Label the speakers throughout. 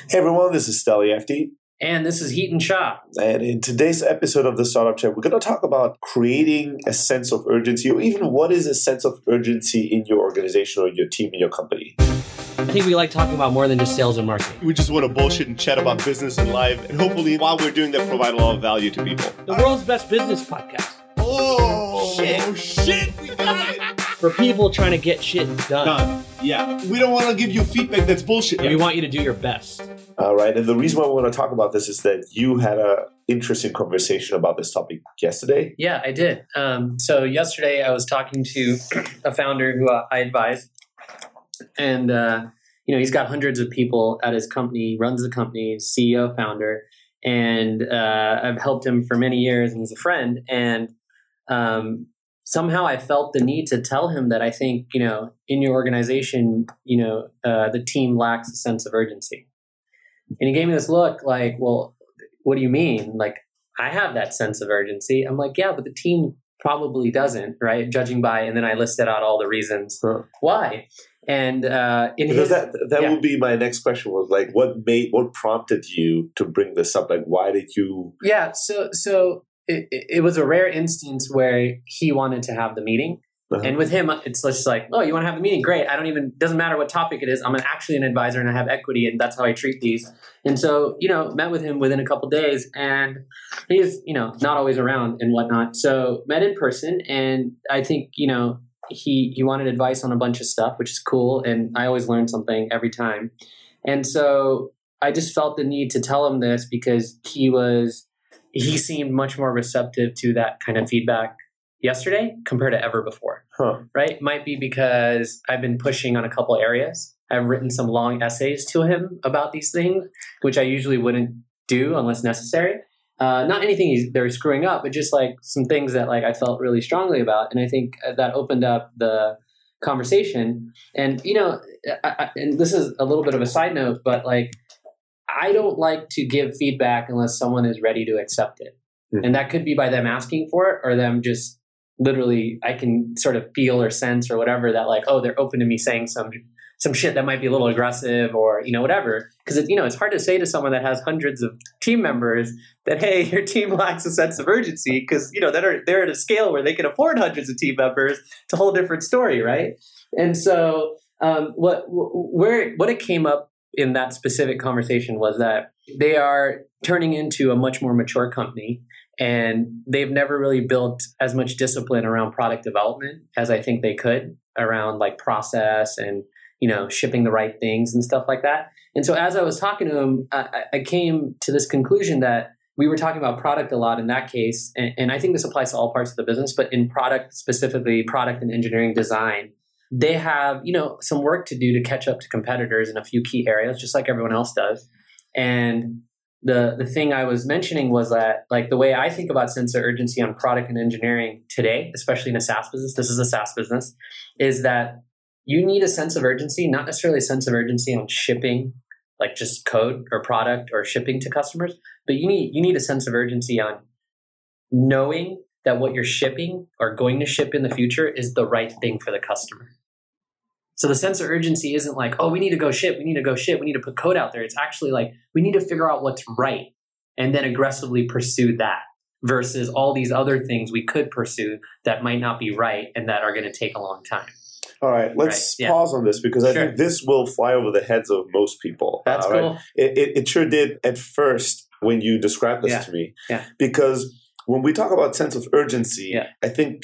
Speaker 1: Hey everyone, this is Steli FD.
Speaker 2: And this is Heaton Shah.
Speaker 1: And in today's episode of the Startup Chat, we're going to talk about creating a sense of urgency, or even what is a sense of urgency in your organization or your team, in your company.
Speaker 2: I think we like talking about more than just sales and marketing.
Speaker 3: We just want to bullshit and chat about business and life. And hopefully, while we're doing that, provide a lot of value to people.
Speaker 2: The world's best business podcast.
Speaker 3: Oh, shit. We got it.
Speaker 2: For people trying to get shit done.
Speaker 3: Yeah. We don't want to give you feedback that's bullshit.
Speaker 2: We want you to do your best.
Speaker 1: All right. And the reason why we want to talk about this is that you had an interesting conversation about this topic yesterday.
Speaker 2: Yeah, I did. So yesterday I was talking to a founder who I advised. And, he's got hundreds of people at his company, runs the company, CEO, founder. And I've helped him for many years, and he's a friend. And somehow I felt the need to tell him that I think, in your organization, the team lacks a sense of urgency. And he gave me this look like, well, what do you mean? Like, I have that sense of urgency. I'm like, yeah, but the team probably doesn't, right? Judging by, and then I listed out all the reasons why. And
Speaker 1: because that would be my next question, was like, what prompted you to bring this up? Like, why did you?
Speaker 2: Yeah, so it was a rare instance where he wanted to have the meeting. Uh-huh. And with him, it's just like, oh, you want to have the meeting? Great. Doesn't matter what topic it is. I'm actually an advisor and I have equity, and that's how I treat these. And so, met with him within a couple of days, and he's, not always around and whatnot. So met in person, and I think, he wanted advice on a bunch of stuff, which is cool. And I always learn something every time. And so I just felt the need to tell him this because he seemed much more receptive to that kind of feedback yesterday compared to ever before. Right? Might be because I've been pushing on a couple areas. I've written some long essays to him about these things, which I usually wouldn't do unless necessary. Not anything they're screwing up, but just like some things that like I felt really strongly about. And I think that opened up the conversation. And, and this is a little bit of a side note, but like, I don't like to give feedback unless someone is ready to accept it. Mm-hmm. And that could be by them asking for it, or them just literally, I can sort of feel or sense or whatever that like, oh, they're open to me saying some shit that might be a little aggressive or, whatever. Because, it's hard to say to someone that has hundreds of team members that, hey, your team lacks a sense of urgency, because, they're at a scale where they can afford hundreds of team members. It's a whole different story, right? And so what it came up in that specific conversation was that they are turning into a much more mature company, and they've never really built as much discipline around product development as I think they could, around like process and, shipping the right things and stuff like that. And so as I was talking to him, I came to this conclusion that we were talking about product a lot in that case. And I think this applies to all parts of the business, but in product, specifically product and engineering design, they have, some work to do to catch up to competitors in a few key areas, just like everyone else does. And the thing I was mentioning was that, like, the way I think about sense of urgency on product and engineering today, especially in a SaaS business, this is a SaaS business, is that you need a sense of urgency, not necessarily a sense of urgency on shipping, like just code or product or shipping to customers, but you need a sense of urgency on knowing that what you're shipping or going to ship in the future is the right thing for the customer. So the sense of urgency isn't like, oh, we need to go ship, we need to put code out there. It's actually like, we need to figure out what's right and then aggressively pursue that, versus all these other things we could pursue that might not be right and that are going to take a long time.
Speaker 1: All right, let's pause on this, because I think this will fly over the heads of most people.
Speaker 2: That's cool.
Speaker 1: Right? It sure did at first when you described this to me.
Speaker 2: Yeah.
Speaker 1: Because when we talk about sense of urgency, I think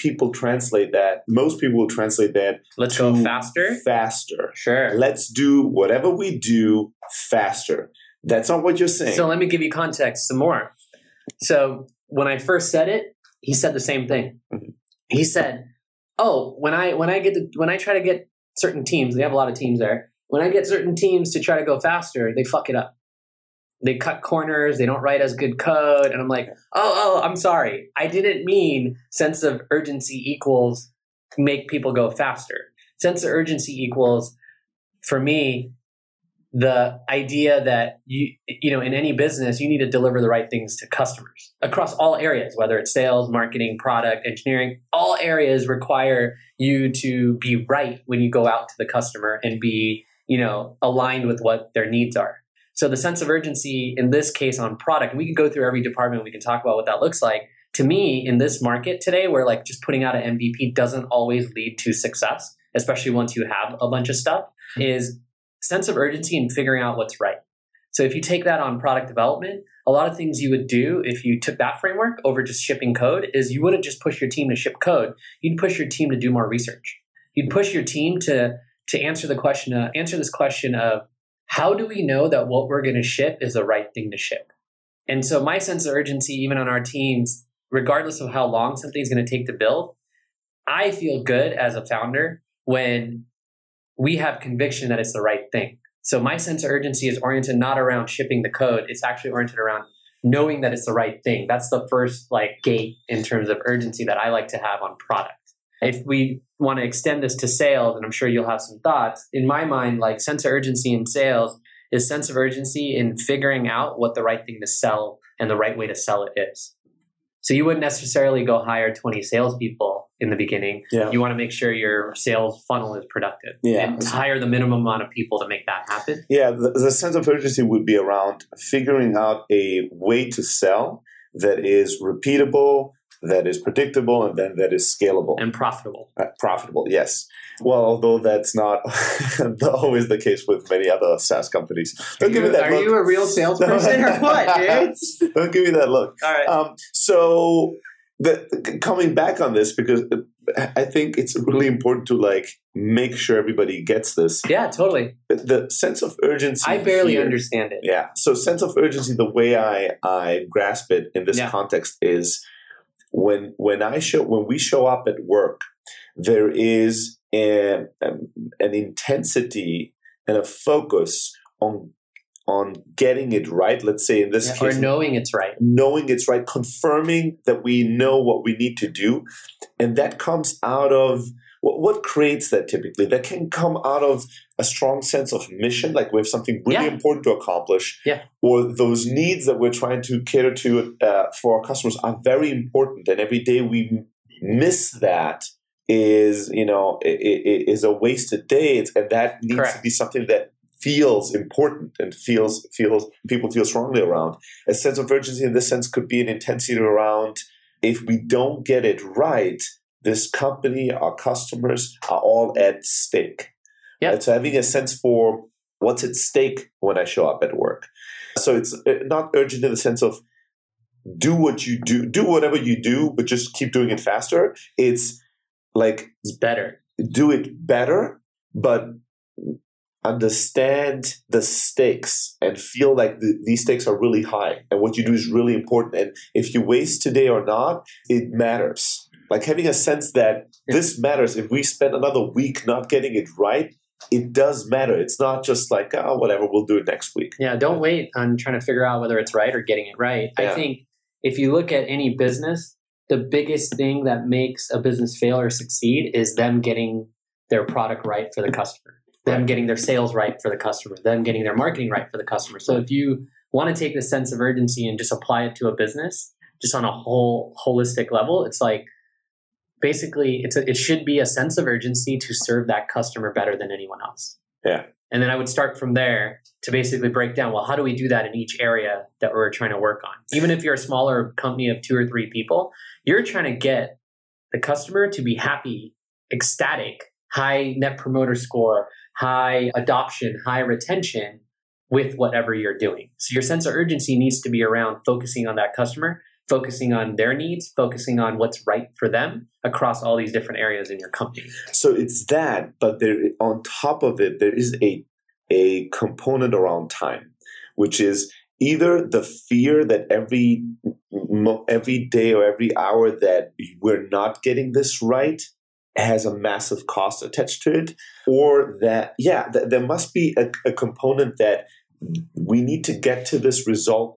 Speaker 1: most people will translate that.
Speaker 2: Let's go faster.
Speaker 1: Faster.
Speaker 2: Sure.
Speaker 1: Let's do whatever we do faster. That's not what you're saying.
Speaker 2: So let me give you context some more. So when I first said it, he said the same thing. Mm-hmm. He said, oh, when I try to get certain teams, they have a lot of teams there. When I get certain teams to try to go faster, they fuck it up. They cut corners. They don't write as good code. And I'm like, oh, I'm sorry. I didn't mean sense of urgency equals make people go faster. Sense of urgency equals, for me, the idea that you in any business, you need to deliver the right things to customers across all areas, whether it's sales, marketing, product, engineering. All areas require you to be right when you go out to the customer and be, aligned with what their needs are. So the sense of urgency in this case on product, we can go through every department. We can talk about what that looks like. To me, in this market today, where like just putting out an MVP doesn't always lead to success, especially once you have a bunch of stuff, is sense of urgency in figuring out what's right. So if you take that on product development, a lot of things you would do if you took that framework over just shipping code is you wouldn't just push your team to ship code. You'd push your team to do more research. You'd push your team to answer this question of how do we know that what we're going to ship is the right thing to ship? And so my sense of urgency, even on our teams, regardless of how long something's going to take to build, I feel good as a founder when we have conviction that it's the right thing. So my sense of urgency is oriented not around shipping the code. It's actually oriented around knowing that it's the right thing. That's the first gate in terms of urgency that I like to have on product. If we want to extend this to sales, and I'm sure you'll have some thoughts, in my mind, sense of urgency in sales is sense of urgency in figuring out what the right thing to sell and the right way to sell it is. So you wouldn't necessarily go hire 20 salespeople in the beginning. Yeah. You want to make sure your sales funnel is productive and hire the minimum amount of people to make that happen.
Speaker 1: Yeah, the sense of urgency would be around figuring out a way to sell that is repeatable, that is predictable, and then that is scalable.
Speaker 2: And profitable.
Speaker 1: Profitable, yes. Well, although that's not always the case with many other SaaS companies. Don't give me that look.
Speaker 2: Are you a real salesperson or what, dude?
Speaker 1: Don't give me that look.
Speaker 2: All right.
Speaker 1: So coming back on this, because I think it's really important to make sure everybody gets this.
Speaker 2: Yeah, totally.
Speaker 1: The sense of urgency.
Speaker 2: I barely understand it.
Speaker 1: Yeah. So sense of urgency, the way I grasp it in this context is when we show up at work, there is an intensity and a focus on getting it right. Let's say in this case,
Speaker 2: or knowing it's right,
Speaker 1: confirming that we know what we need to do, and that comes out of what creates that typically. That can come out of a strong sense of mission, like we have something really important to accomplish, or those needs that we're trying to cater to for our customers are very important, and every day we miss that is a wasted day, and that needs to be something that feels important and people feel strongly around. A sense of urgency in this sense could be an intensity around, if we don't get it right, this company, our customers are all at stake. Yeah. Right? So having a sense for what's at stake when I show up at work. So it's not urgent in the sense of do what you do whatever you do, but just keep doing it faster. It's
Speaker 2: better.
Speaker 1: Do it better, but understand the stakes and feel like these stakes are really high and what you do is really important. And if you waste today or not, it matters. Having a sense that this matters. If we spend another week not getting it right, it does matter. It's not just whatever, we'll do it next week.
Speaker 2: Yeah, don't wait on trying to figure out whether it's right or getting it right. Yeah. I think if you look at any business, the biggest thing that makes a business fail or succeed is them getting their product right for the customer, them getting their sales right for the customer, them getting their marketing right for the customer. So if you want to take the sense of urgency and just apply it to a business, just on a whole holistic level, it's basically it should be a sense of urgency to serve that customer better than anyone else.
Speaker 1: Yeah.
Speaker 2: And then I would start from there to basically break down, well, how do we do that in each area that we're trying to work on? Even if you're a smaller company of 2 or 3 people, you're trying to get the customer to be happy, ecstatic, high net promoter score, high adoption, high retention with whatever you're doing. So your sense of urgency needs to be around focusing on that customer, focusing on their needs, focusing on what's right for them across all these different areas in your company.
Speaker 1: So it's that, but on top of it, there is a component around time, which is either the fear that every day or every hour that we're not getting this right has a massive cost attached to it, or that, there must be a component that we need to get to this result